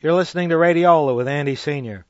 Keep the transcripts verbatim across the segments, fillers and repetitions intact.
You're listening to Radiola with Andy Senior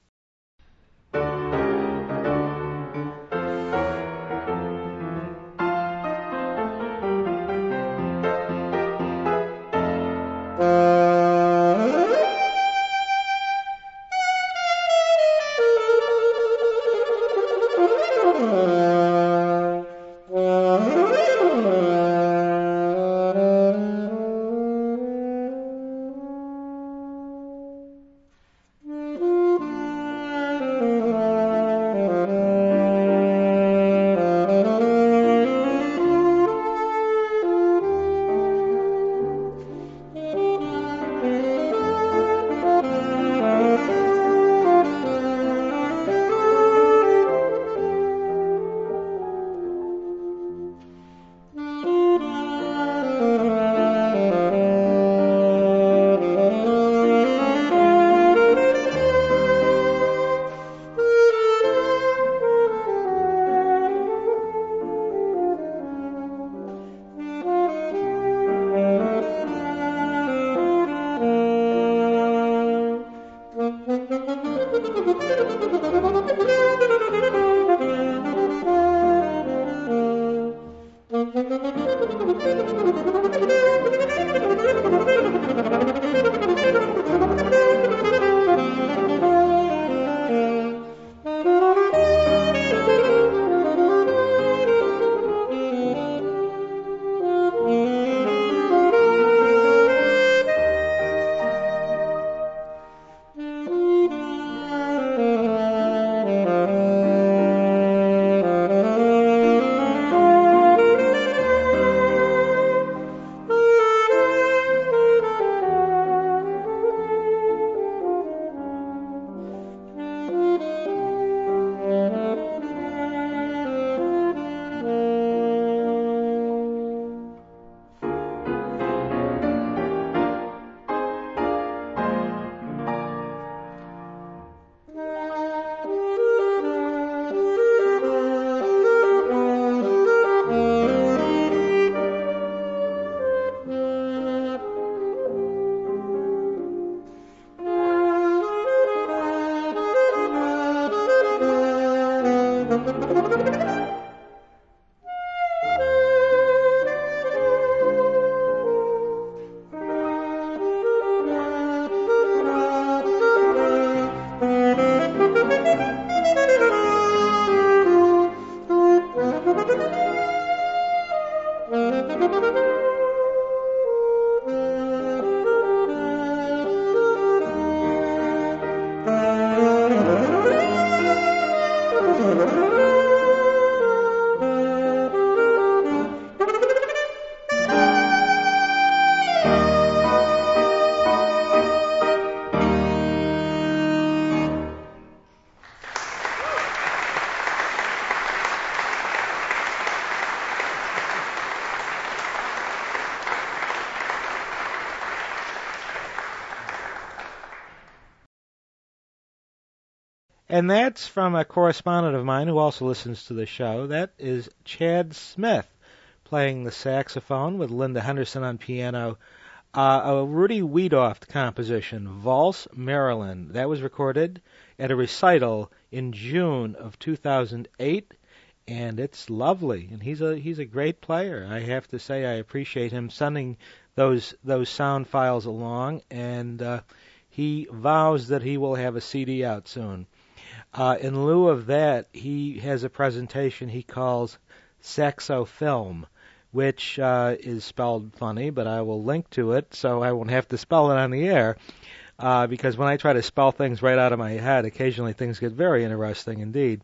And that's from a correspondent of mine who also listens to the show. That is Chad Smith playing the saxophone with Linda Henderson on piano. Uh, a Rudy Wiedoeft composition, Valse, Maryland. That was recorded at a recital in June of two thousand eight, and it's lovely. And he's a he's a great player. I have to say I appreciate him sending those those sound files along, and uh, he vows that he will have a C D out soon. Uh, in lieu of that, he has a presentation he calls Saxo Film, which uh, is spelled funny, but I will link to it so I won't have to spell it on the air, uh, because when I try to spell things right out of my head, occasionally things get very interesting indeed.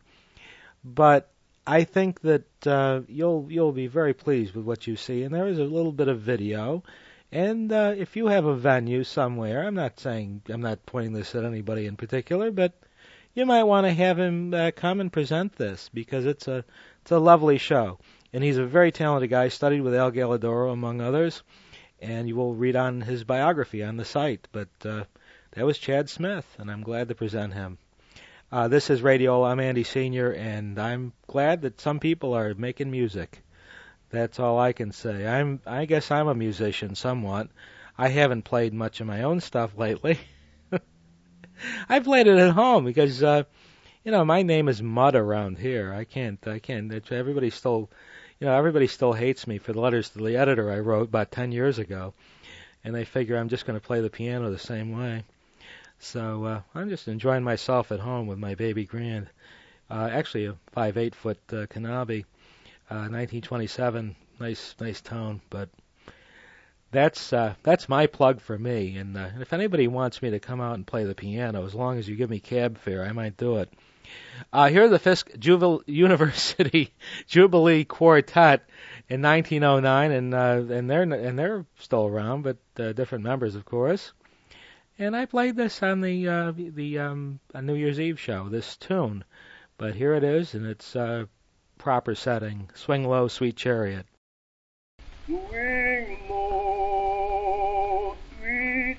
But I think that uh, you'll you'll be very pleased with what you see, and there is a little bit of video. And uh, if you have a venue somewhere, I'm not saying I'm not pointing this at anybody in particular, but you might want to have him uh, come and present this, because it's a it's a lovely show. And he's a very talented guy, studied with Al Galladoro, among others, and you will read on his biography on the site. But uh, that was Chad Smith, and I'm glad to present him. Uh, this is Radio. I'm Andy Senior, and I'm glad that some people are making music. That's all I can say. I'm I guess I'm a musician somewhat. I haven't played much of my own stuff lately. I played it at home because uh, you know my name is Mud around here. I can't. I can't. It's, everybody still, you know, everybody still hates me for the letters to the editor I wrote about ten years ago, and they figure I'm just going to play the piano the same way. So uh, I'm just enjoying myself at home with my baby grand. Uh, actually, a five eight foot uh, Kanabe, uh, nineteen twenty-seven. Nice, nice tone. But that's uh, that's my plug for me. And uh, if anybody wants me to come out and play the piano, as long as you give me cab fare, I might do it. Uh, here are the Fisk Jubil- University Jubilee Quartet in nineteen oh nine, and uh, and they're and they're still around, but uh, different members, of course. And I played this on the uh, the um, on New Year's Eve show, this tune. But here it is, and it's uh, proper setting. Swing Low, Sweet Chariot. Swing low, sweet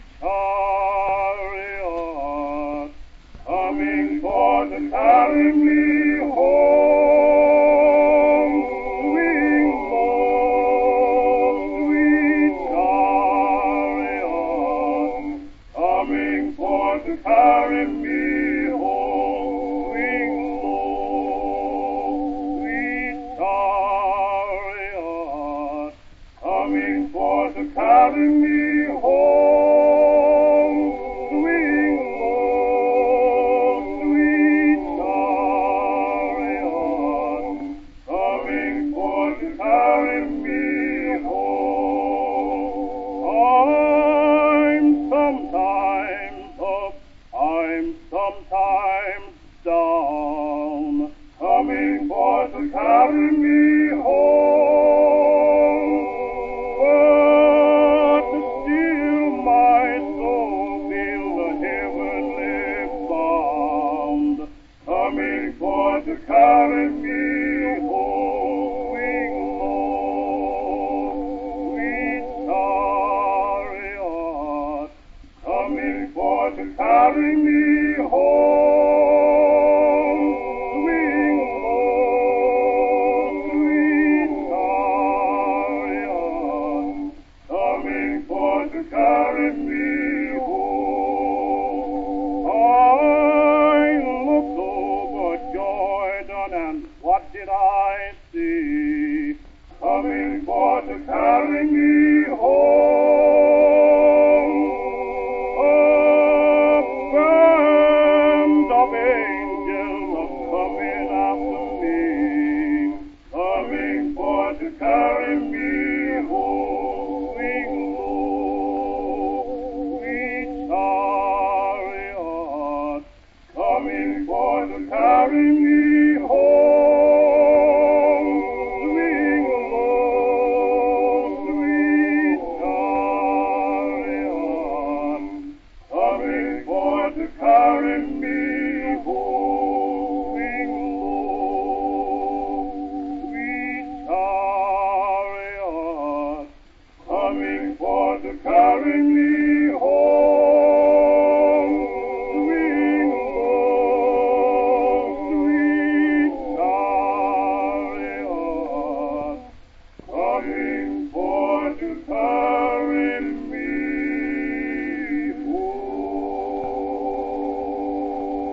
chariot, coming for to carry me home. Swing low, sweet chariot, coming for to carry me home. Swing low, sweet chariot, coming for to carry me home. Swing low, sweet chariot, coming for to carry me home. I'm sometimes up, I'm sometimes down, coming for to carry me home. But still my soul feels a heavenly bound, coming for to carry me home. Swing low, sweet chariot, coming for to carry me home. Swing low, sweet chariot, coming for to carry me home. I looked over Jordan, and what did I see? Coming for to carry me home. A band of angels coming after me, coming for to carry me home. Swing low, sweet chariot, coming for to carry me home. Swing low, sweet chariot, coming for to carry me home. Swing low, sweet chariot, coming for to carry me home. Swing low, sweet chariot, coming for to carry me home.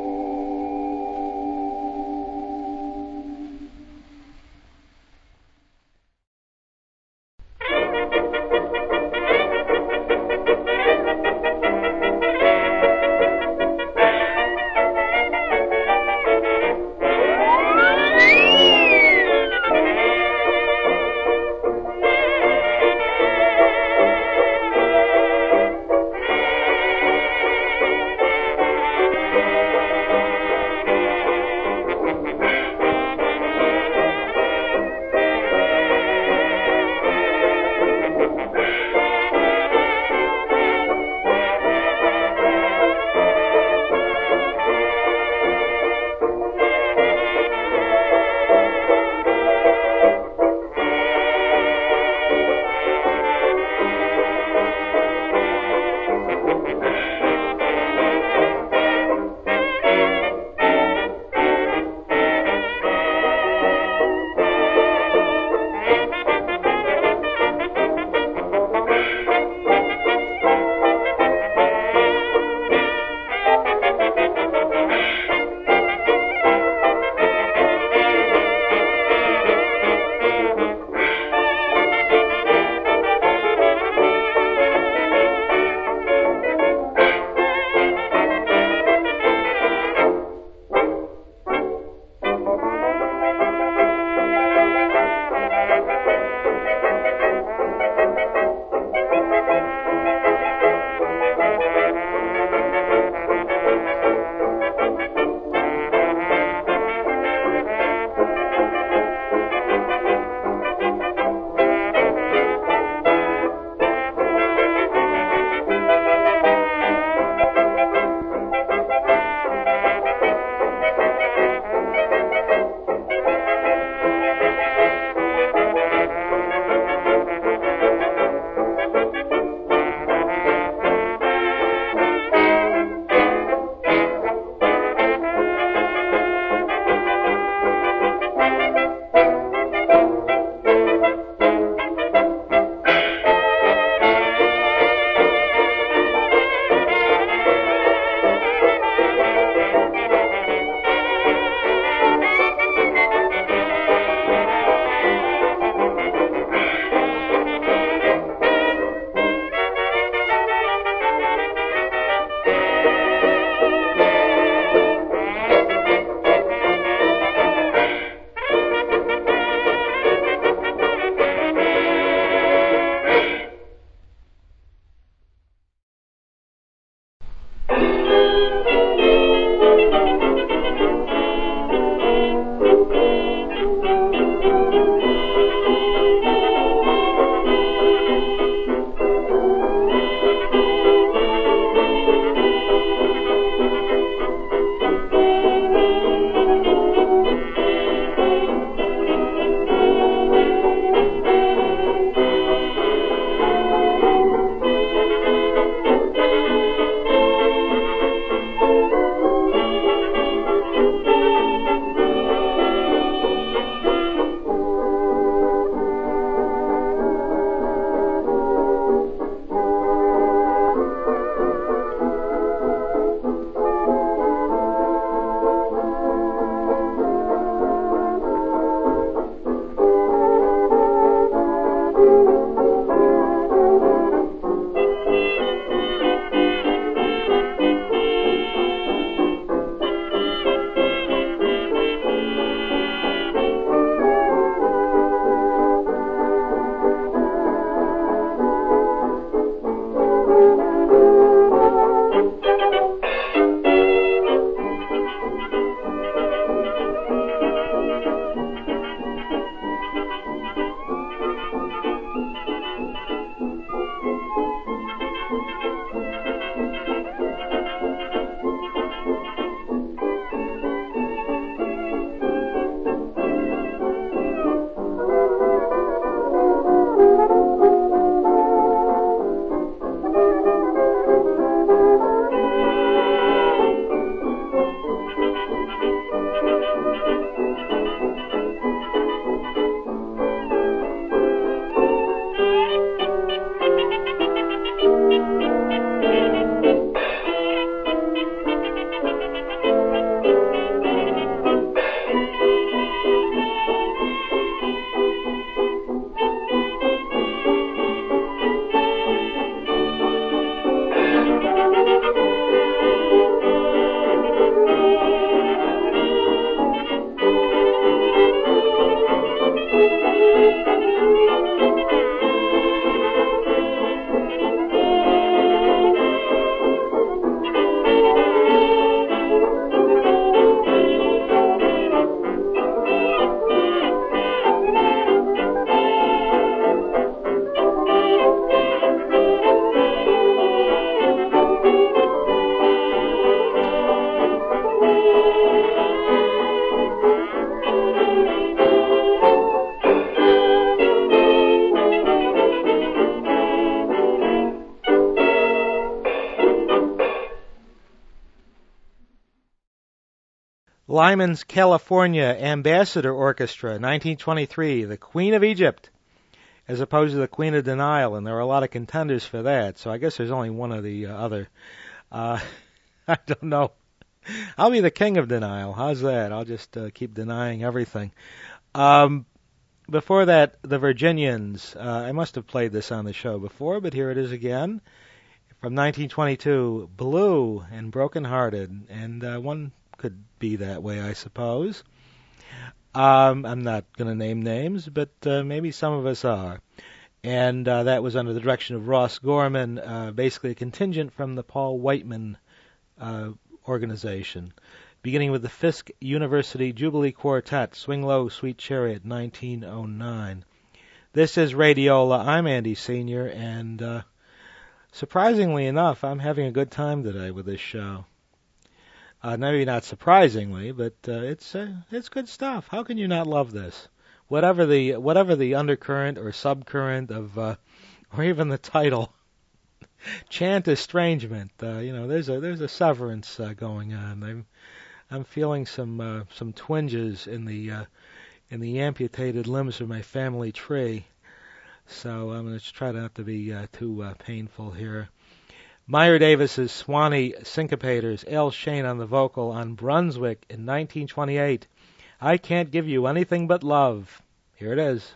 Lyman's California Ambassador Orchestra, nineteen twenty-three, The Queen of Egypt, as opposed to The Queen of Denial, and there are a lot of contenders for that, so I guess there's only one of the uh, other. Uh, I don't know. I'll be the king of denial. How's that? I'll just uh, keep denying everything. Um, before that, the Virginians. Uh, I must have played this on the show before, but here it is again. From nineteen twenty-two, Blue and Broken Hearted, and uh, one could be that way, I suppose. Um, I'm not going to name names, but uh, maybe some of us are. And uh, that was under the direction of Ross Gorman, uh, basically a contingent from the Paul Whiteman uh, organization. Beginning with the Fisk University Jubilee Quartet, Swing Low, Sweet Chariot, nineteen oh nine. This is Radiola. I'm Andy Senior, and uh, surprisingly enough, I'm having a good time today with this show. Uh, maybe not surprisingly, but uh, it's uh, it's good stuff. How can you not love this? Whatever the whatever the undercurrent or subcurrent of, uh, or even the title, Chant Estrangement. Uh, you know, there's a there's a severance uh, going on. I'm I'm feeling some uh, some twinges in the uh, in the amputated limbs of my family tree. So I'm going to try not to be uh, too uh, painful here. Meyer Davis's Swanee Syncopators, Al Shane on the vocal on Brunswick in nineteen twenty-eight. I Can't Give You Anything But Love. Here it is.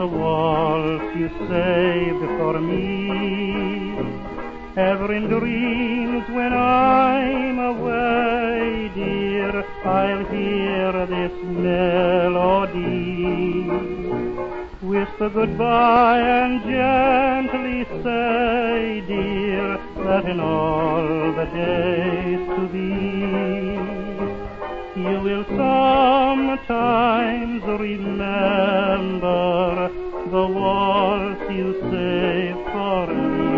the waltz you saved for me. Ever in dreams when I'm away, dear, I'll hear this melody. Whisper goodbye and gently say, dear, that in all the days to be, you will sometimes remember the waltz you saved for me.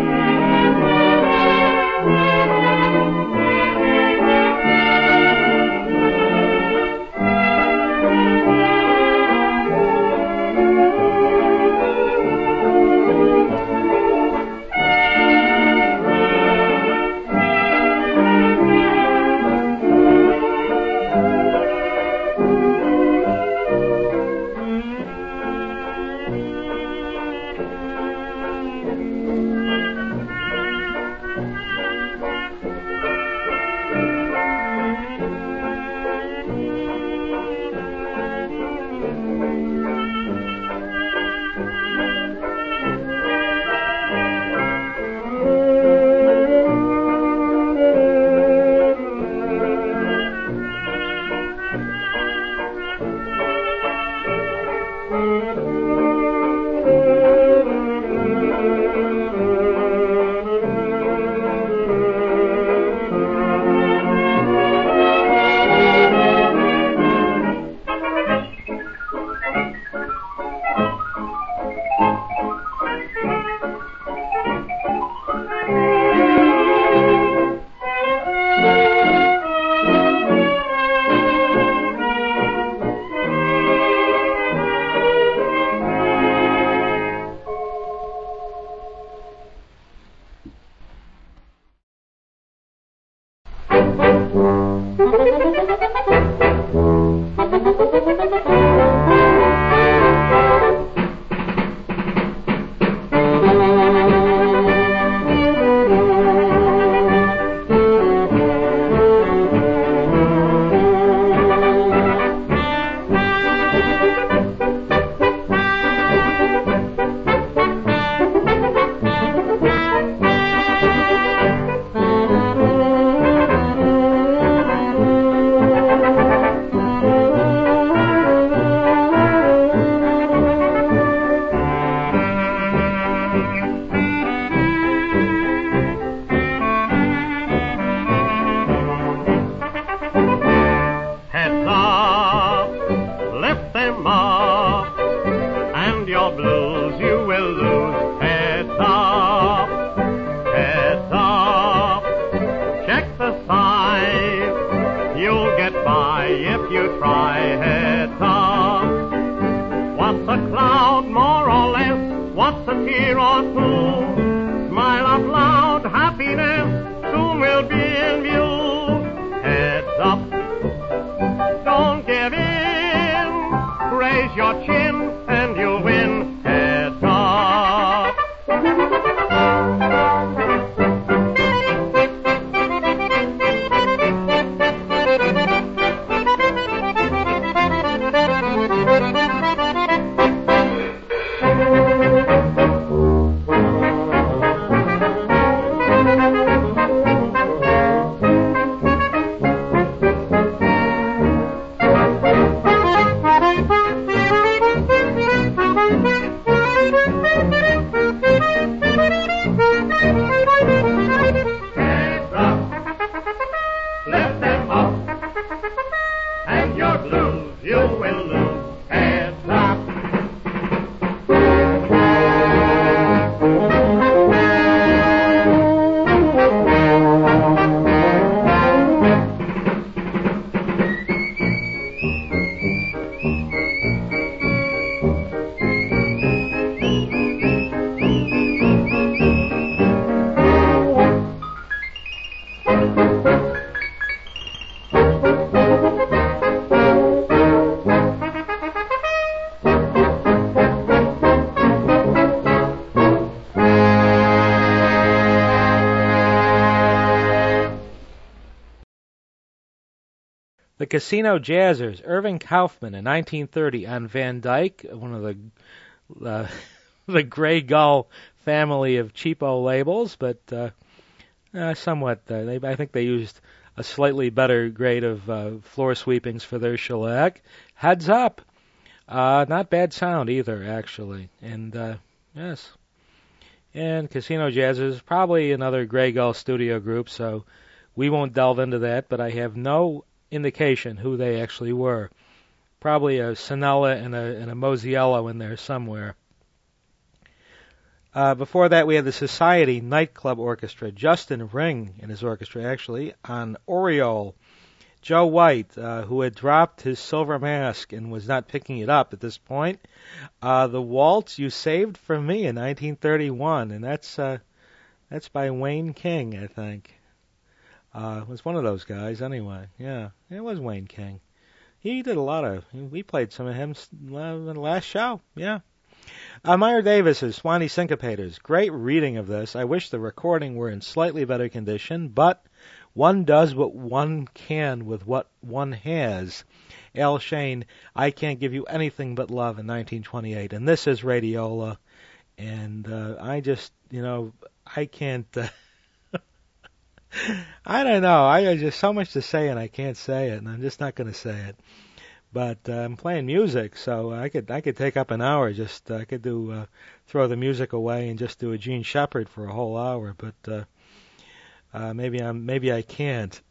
The Casino Jazzers, Irving Kaufman in nineteen thirty on Van Dyke, one of the uh, the Grey Gull family of cheapo labels, but uh, uh, somewhat. Uh, they, I think they used a slightly better grade of uh, floor sweepings for their shellac. Heads Up, uh, not bad sound either, actually. And uh, yes, and Casino Jazz is probably another Grey Gull studio group, so we won't delve into that. But I have no indication who they actually were. Probably a Sonella and a, and a Mosiello in there somewhere. Uh, before that, we had the Society Nightclub Orchestra. Justin Ring and his orchestra, actually, on Oriole. Joe White, uh, who had dropped his silver mask and was not picking it up at this point. Uh, the Waltz You Saved for Me in nineteen thirty-one, and that's uh, that's by Wayne King, I think. Uh, it was one of those guys, anyway. Yeah, it was Wayne King. He did a lot of. We played some of him in the last show. Yeah. Uh, Meyer Davis's Swanee Syncopators. Great reading of this. I wish the recording were in slightly better condition, but one does what one can with what one has. Al Shane, I Can't Give You Anything But Love in nineteen twenty-eight. And this is Radiola. And uh, I just, you know, I can't. Uh, I don't know. I have just so much to say and I can't say it, and I'm just not going to say it. But uh, I'm playing music, so I could I could take up an hour. Just uh, I could do uh, throw the music away and just do a Gene Shepard for a whole hour. But uh, uh, maybe I'm maybe I can't.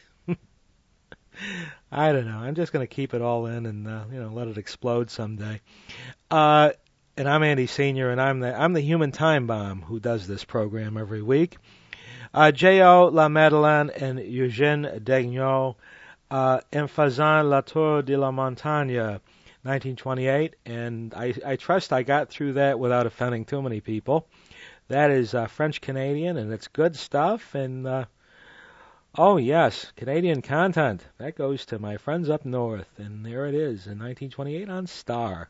I don't know. I'm just going to keep it all in and uh, you know let it explode someday. Uh, and I'm Andy Senior, and I'm the I'm the human time bomb who does this program every week. Uh, J O La Madeleine and Eugène Degnaud. Uh, En faisant la tour de la montagne, nineteen twenty-eight, and I, I trust I got through that without offending too many people. That is uh, French-Canadian, and it's good stuff, and uh, oh yes, Canadian content. That goes to my friends up north, and there it is in nineteen twenty-eight on Star.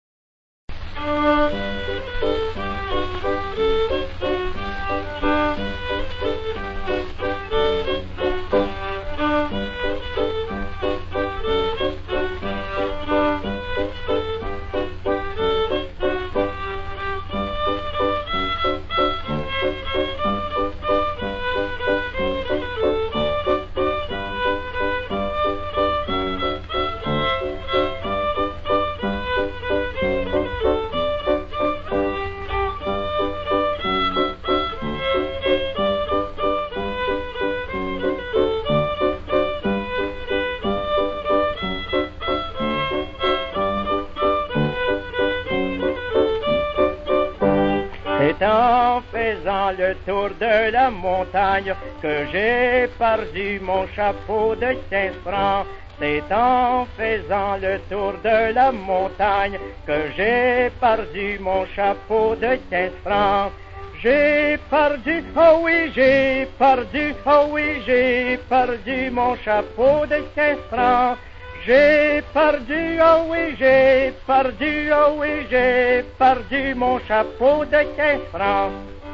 C'est en faisant le tour de la montagne que j'ai perdu mon chapeau de quinze francs. C'est en faisant le tour de la montagne que j'ai perdu mon chapeau de quinze francs. J'ai perdu, oh oui, j'ai perdu, oh oui, j'ai perdu mon chapeau de quinze francs. J'ai perdu, oh oui, j'ai perdu, oh oui, j'ai perdu mon chapeau de quinze francs.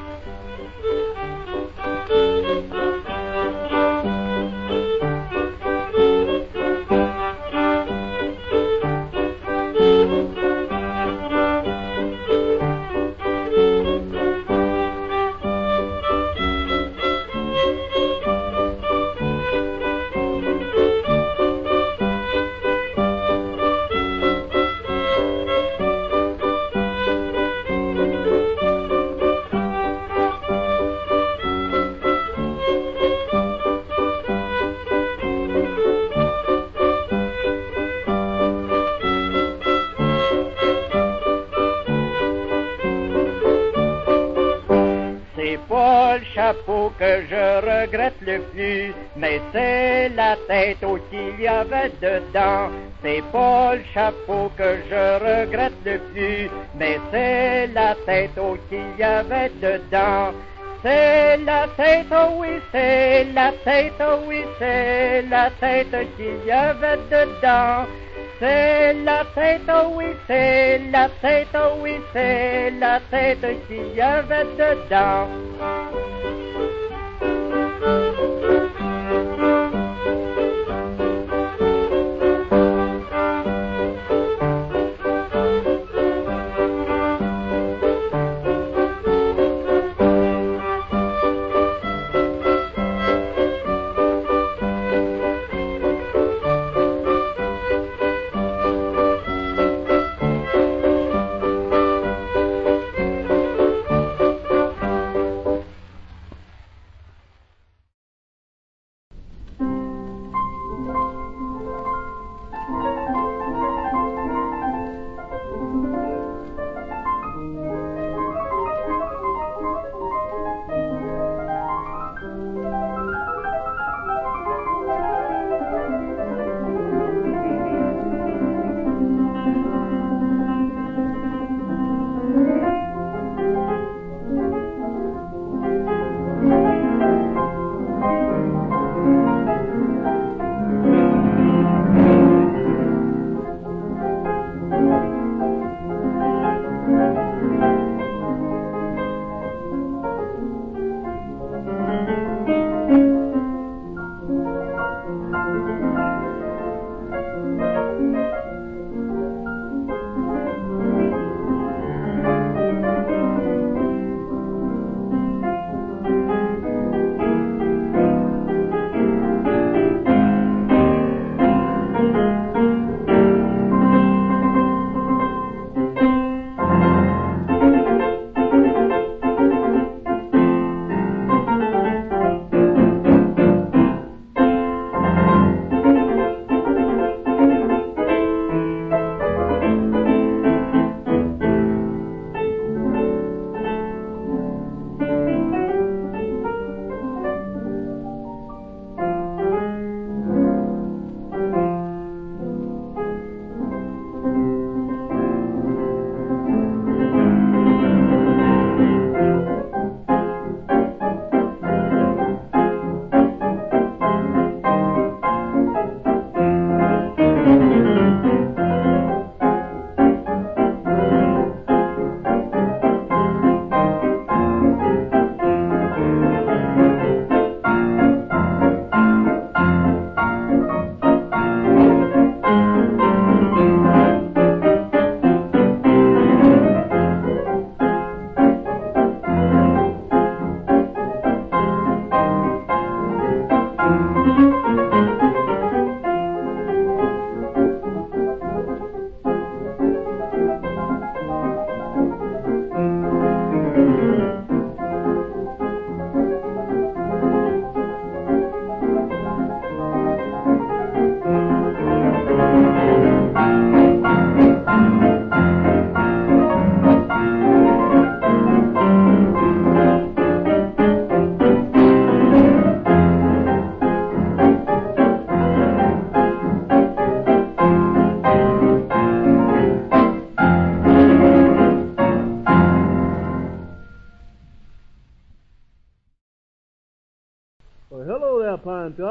Chapeau que je regrette le plus, mais c'est la tête qu'il y avait dedans. C'est pas le chapeau que je regrette le plus, mais c'est la tête qu'il y avait dedans. C'est la tête, oh oui, c'est la tête, oh oui, c'est la tête qu'il y avait dedans. C'est la tête, oh oui, c'est la tête, oh oui, c'est la tête qu'il y avait dedans.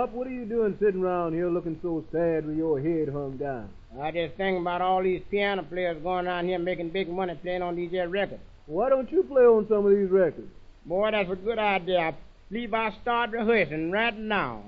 Pop, what are you doing sitting around here looking so sad with your head hung down? I just think about all these piano players going around here making big money playing on these here records. Why don't you play on some of these records? Boy, that's a good idea. I believe I'll start rehearsing right now.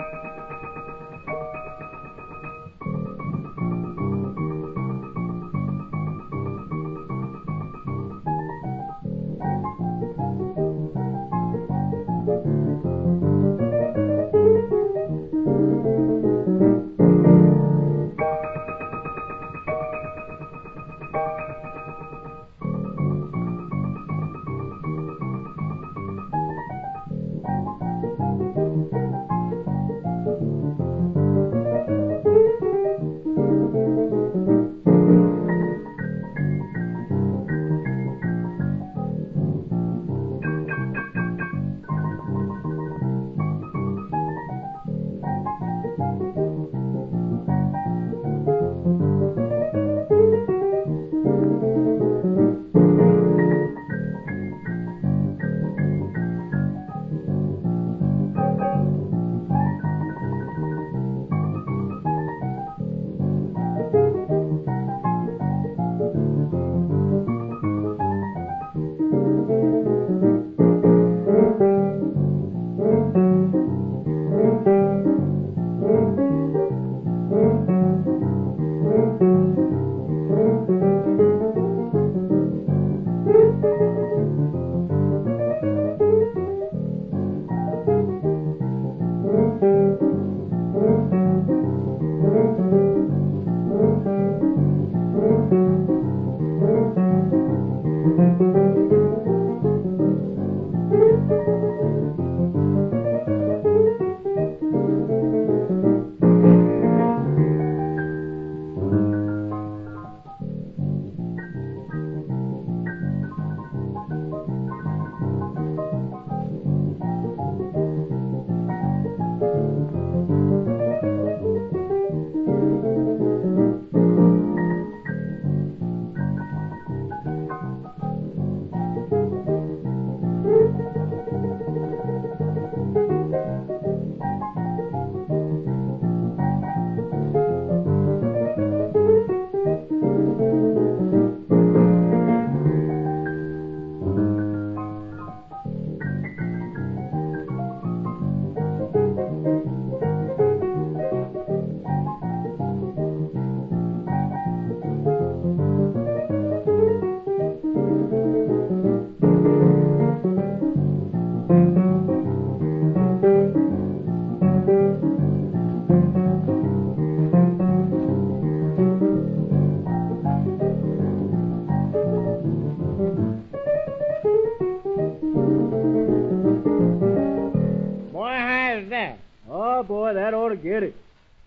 Get it.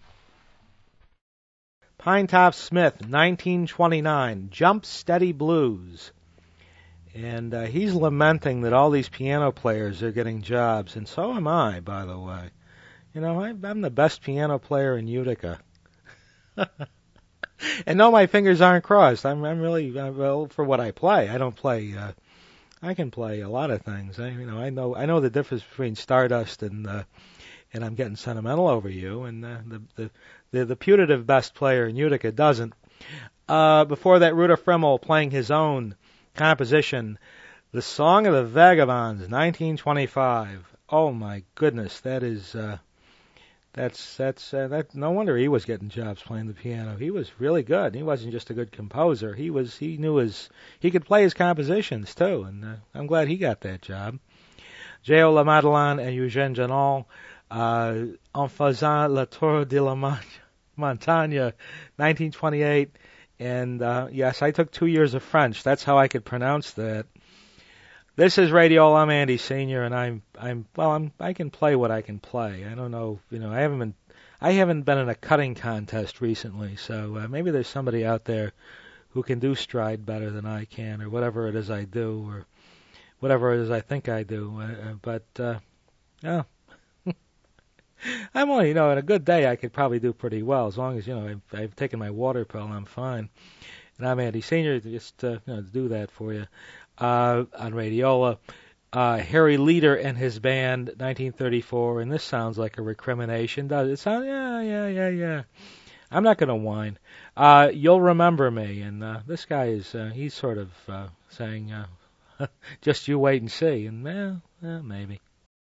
Pinetop Smith, nineteen twenty-nine, Jump Steady Blues. And uh, he's lamenting that all these piano players are getting jobs, and so am I, by the way. You know, I, I'm the best piano player in Utica. And no, my fingers aren't crossed. I'm, I'm really, uh, well, for what I play. I don't play, uh, I can play a lot of things. I, you know, I know, I know the difference between Stardust and, uh, and I'm Getting Sentimental Over You, and uh, the, the, the, the putative best player in Utica doesn't. Uh, before that, Rudolf Fremmel playing his own composition, The Song of the Vagabonds, nineteen twenty-five. Oh my goodness, that is, uh, that's, that's, uh, that, no wonder he was getting jobs playing the piano. He was really good. He wasn't just a good composer. He was, he knew his, he could play his compositions too, and uh, I'm glad he got that job. J O. LaMadeleine and Eugène Genol, uh, En faisant la tour de la montagne, nineteen twenty-eight. And, uh, yes, I took two years of French. That's how I could pronounce that. This is Radio. I'm Andy Senior, and I'm, I'm, well, I'm, I can play what I can play. I don't know, you know, I haven't been, I haven't been in a cutting contest recently, so uh, maybe there's somebody out there who can do stride better than I can, or whatever it is I do, or whatever it is I think I do. Uh, but, uh, yeah. I'm only, you know, on a good day I could probably do pretty well, as long as, you know, I've, I've taken my water pill and I'm fine. And I'm Andy Senior, just uh, you know, to do that for you uh, on Radiola. uh, Harry Leader and his band, nineteen thirty-four, and this sounds like a recrimination. Does it sound? Yeah, yeah, yeah, yeah. I'm not going to whine. Uh, you'll remember me, and uh, this guy is, uh, he's sort of uh, saying, uh, just you wait and see, and eh, eh, maybe.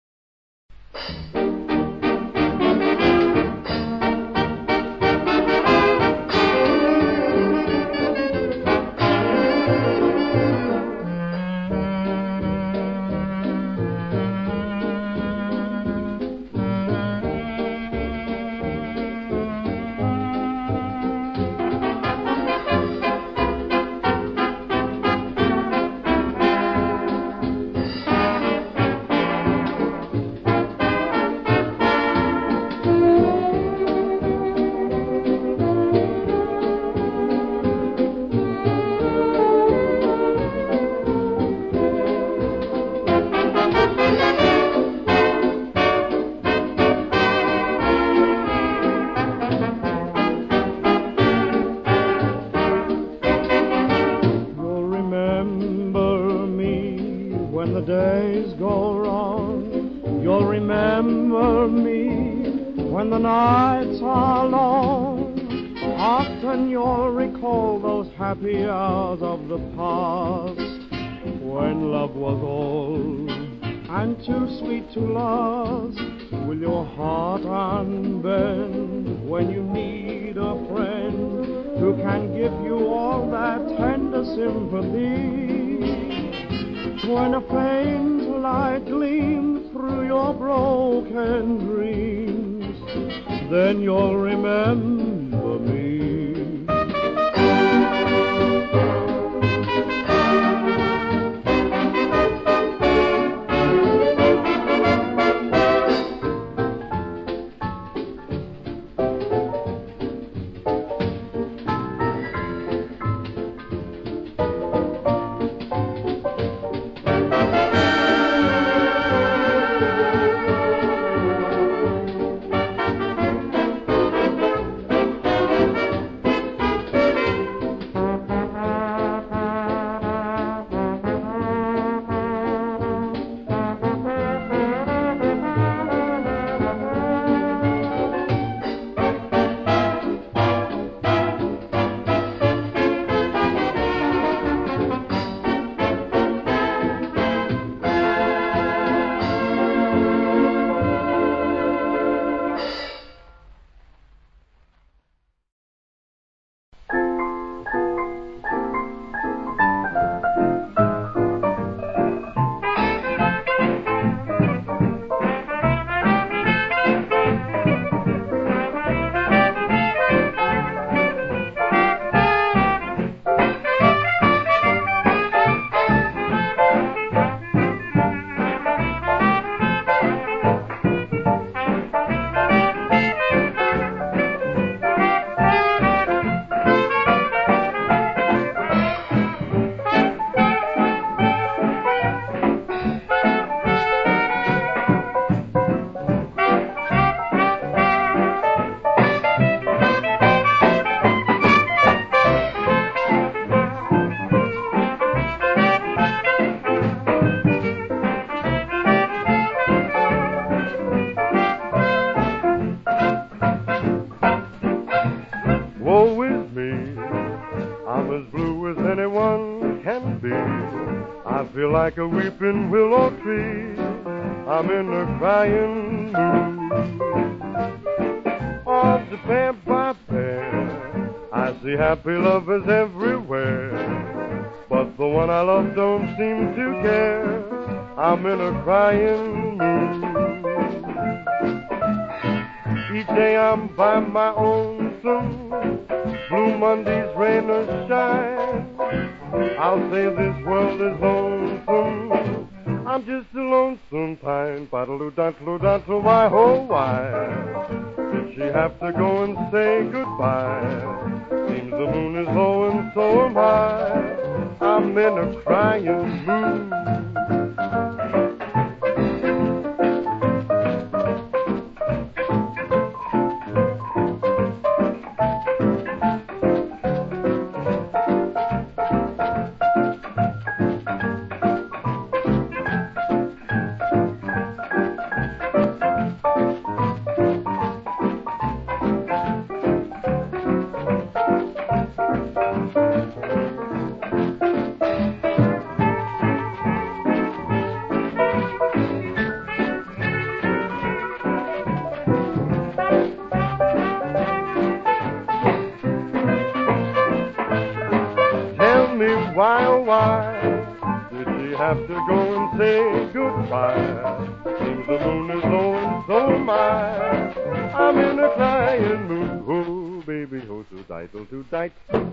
Like a weeping willow tree, I'm in a crying mood. Of the pair by pair, I see happy lovers everywhere, but the one I love don't seem to care. I'm in a crying mood. Each day I'm by my own lonesome, blue Mondays, rain or shine. I'll say this world is lonesome, I'm just a lonesome pine. Ba-da-loo-da-da-loo-da-da, why, oh, why did she have to go and say goodbye? Seems the moon is low and so am I. I'm in a crying mood. why, oh why did she have to go and say goodbye? Seems the moon is low and so am I. I'm in a crying mood. Oh, baby, oh, so diddle to dight.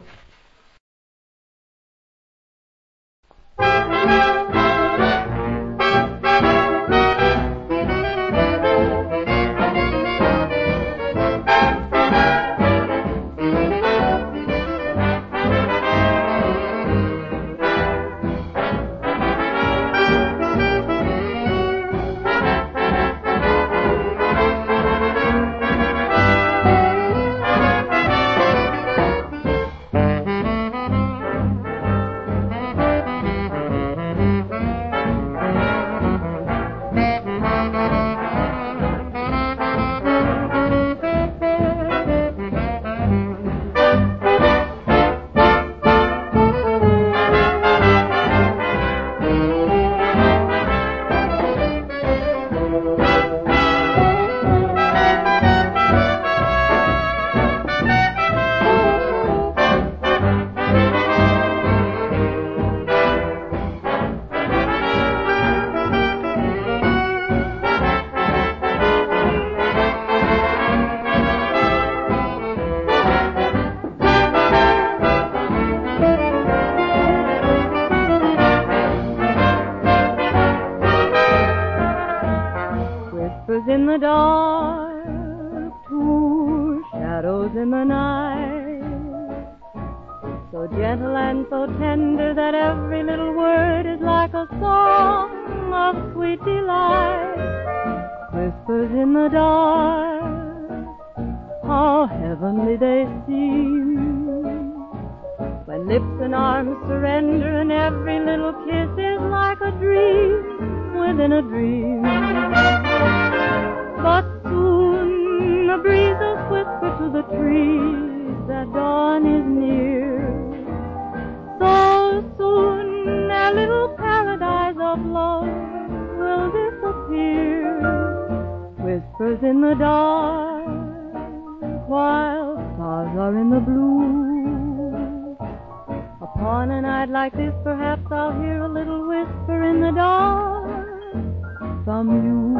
In the dark, two shadows in the night, so gentle and so tender that every little word is like a song of sweet delight. Whispers in the dark, how heavenly they seem, when lips and arms surrender and every little kiss is like a dream within a dream. But soon the breezes whisper to the trees that dawn is near. So soon their little paradise of love will disappear. Whispers in the dark while stars are in the blue. Upon a night like this perhaps I'll hear a little whisper in the dark from you.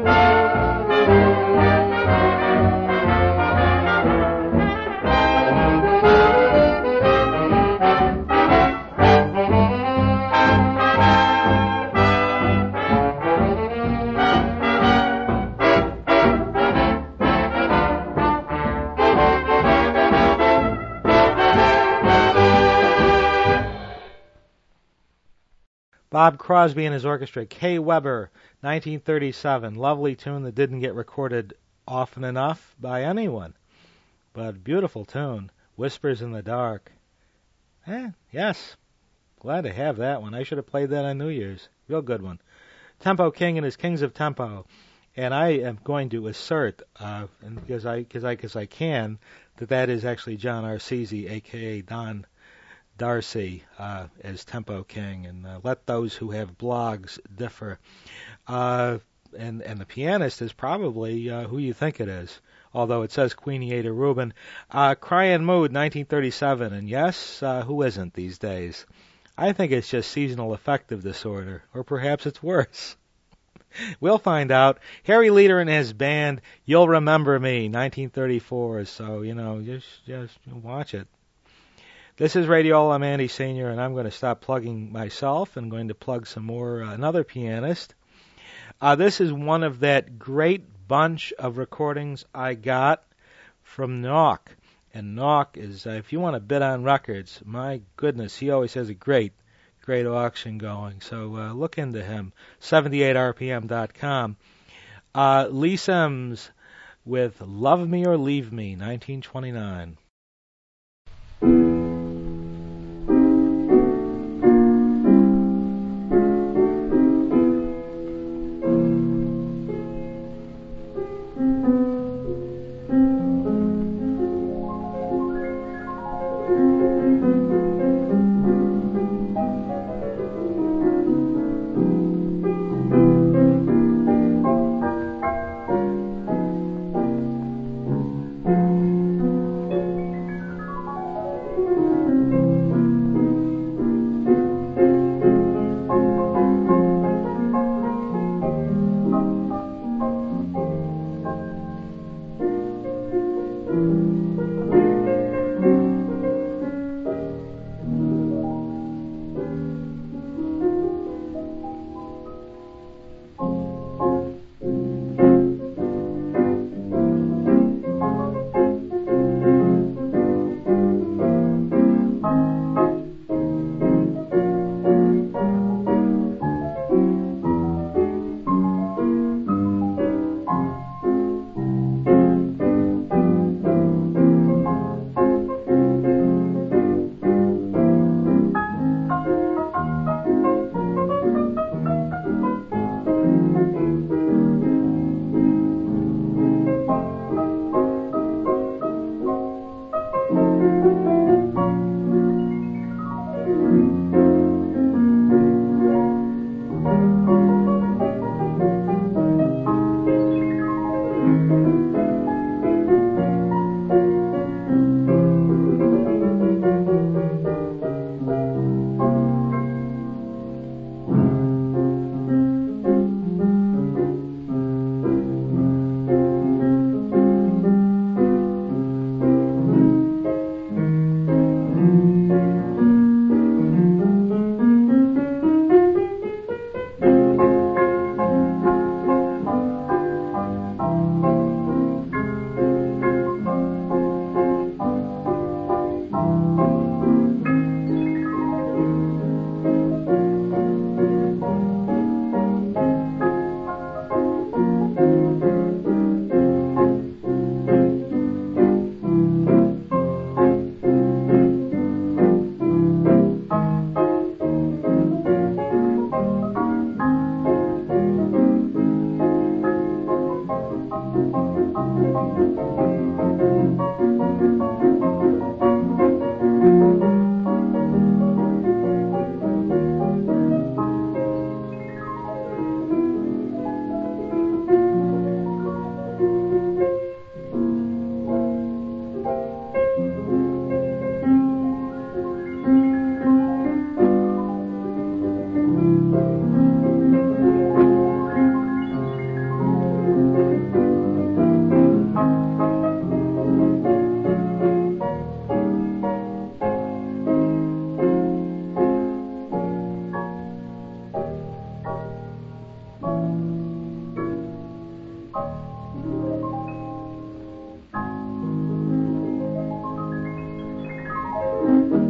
Bob Crosby and his orchestra, Kay Weber, nineteen thirty-seven. Lovely tune that didn't get recorded often enough by anyone. But beautiful tune. Whispers in the Dark. Eh, yes. Glad to have that one. I should have played that on New Year's. Real good one. Tempo King and his Kings of Tempo. And I am going to assert, uh, and because I, because I, because I can, that that is actually John Arcisi, a k a. Don Darcy, uh, as Tempo King, and uh, let those who have blogs differ. Uh, and and the pianist is probably uh, who you think it is, although it says Queenie Ada Rubin. Uh, Cryan Mood, nineteen thirty-seven, and yes, uh, who isn't these days? I think it's just seasonal affective disorder, or perhaps it's worse. We'll find out. Harry Leader and his band, You'll Remember Me, nineteen thirty-four, so, you know, just just watch it. This is Radio. I'm Andy Senior, and I'm going to stop plugging myself and going to plug some more, uh, another pianist. Uh, this is one of that great bunch of recordings I got from Knock. And Knock is, uh, if you want to bid on records, my goodness, he always has a great, great auction going. So uh, look into him, seventy-eight R P M dot com. Uh, Lee Sims with Love Me or Leave Me, nineteen twenty-nine.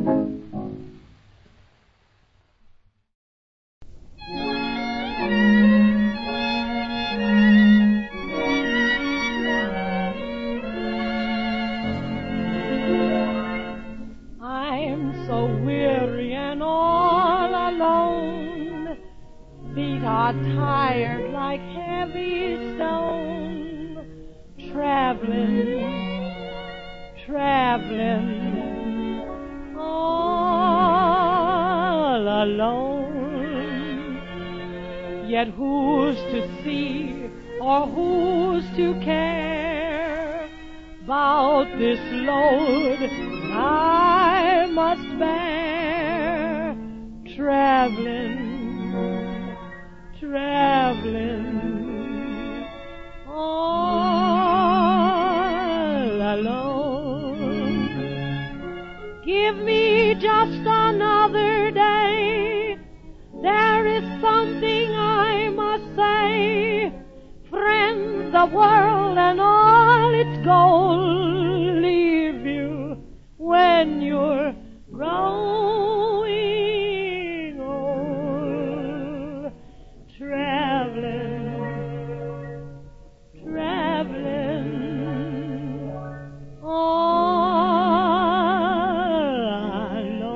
I'm so weary and all alone. Feet are tired like heavy stone. Traveling, traveling, all alone. Yet who's to see or who's to care about this load I must bear? Traveling, traveling, all alone. Give me just another day. There is something I must say. Friends, the world and all its gold leave you when you're growing old. Traveling, traveling, all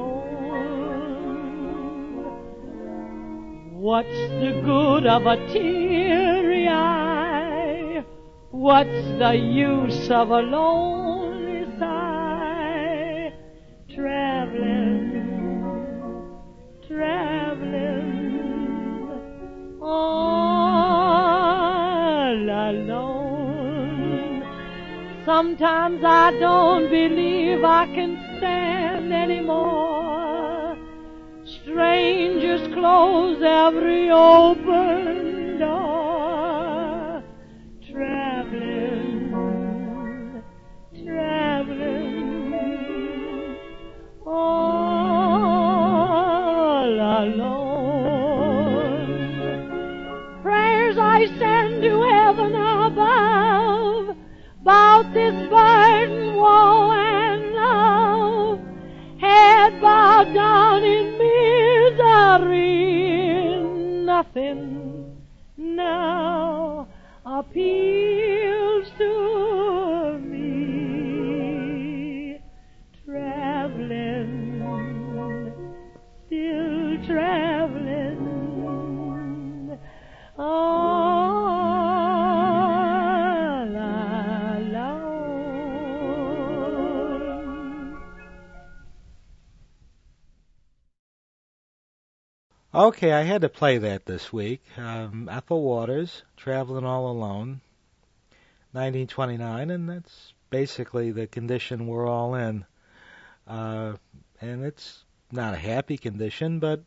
alone. What's the good of a teary eye? What's the use of a lonely sigh? Traveling, traveling, all alone. Sometimes I don't believe I can stand anymore. Strangers close every open door. Traveling, traveling, all alone. Prayers I send to heaven above about this burden, woe, and love. Head bowed down in misery, nothing now appeals to me. Traveling, still traveling, all alone. Okay, I had to play that this week. Um, Ethel Waters, Traveling All Alone, nineteen twenty-nine, and that's basically the condition we're all in. Uh, and it's not a happy condition, but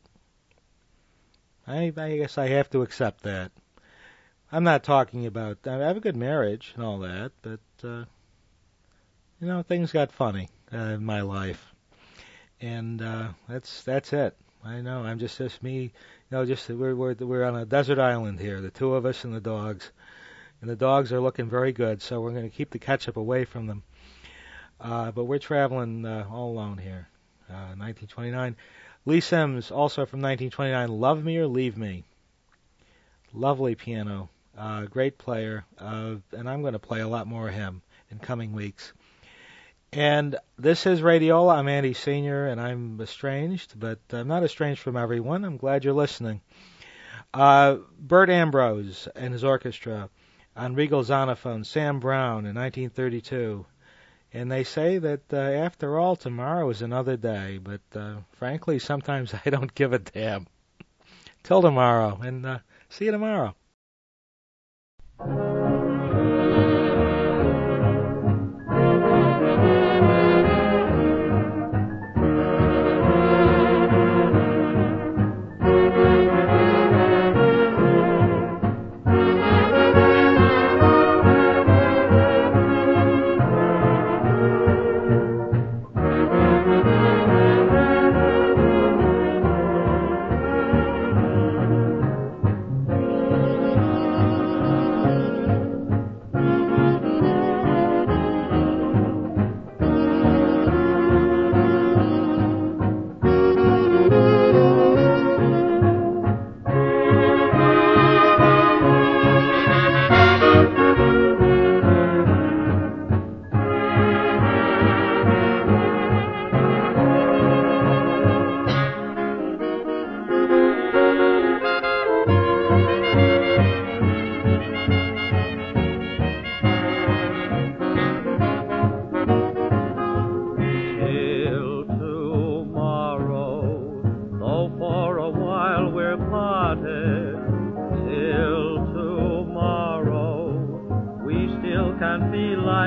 I, I guess I have to accept that. I'm not talking about, I have a good marriage and all that, but, uh, you know, things got funny uh, in my life. And uh, that's that's it. I know. I'm just just me. You know, just we're we're we're on a desert island here, the two of us and the dogs, and the dogs are looking very good. So we're going to keep the ketchup away from them. Uh, but we're traveling uh, all alone here. Uh, nineteen twenty-nine. Lee Sims, also from nineteen twenty-nine. Love Me or Leave Me. Lovely piano, uh, great player, uh, and I'm going to play a lot more of him in coming weeks. And this is Radiola. I'm Andy Senior, and I'm estranged, but I'm not estranged from everyone. I'm glad you're listening. Uh, Bert Ambrose and his orchestra on Regal Zonophone, Sam Brown in nineteen thirty-two. And they say that uh, after all, tomorrow is another day, but uh, frankly, sometimes I don't give a damn. Till tomorrow, and uh, see you tomorrow.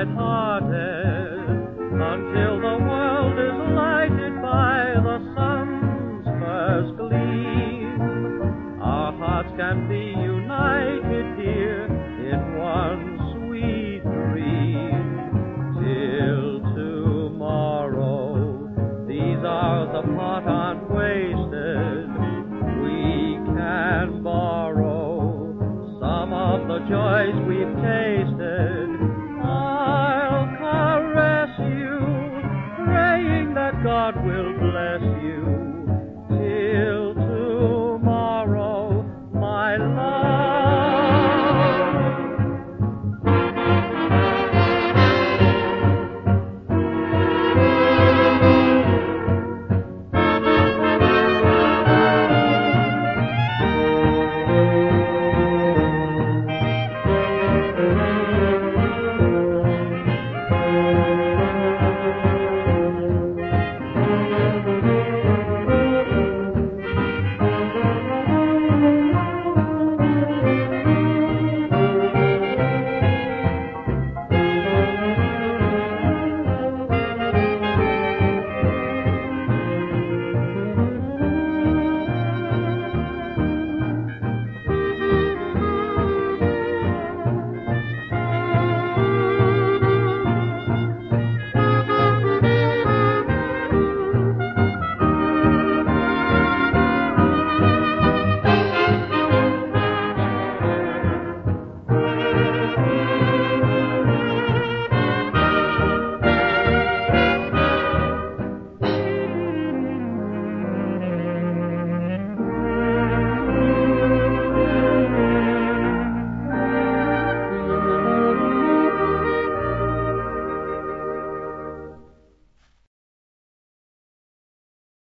light-hearted, until the world is lighted by the sun's first gleam. Our hearts can be united, dear, in one sweet dream. Till tomorrow, these hours apart aren't wasted. We can borrow some of the joys we've tasted. I'll caress you, praying that God will bless you.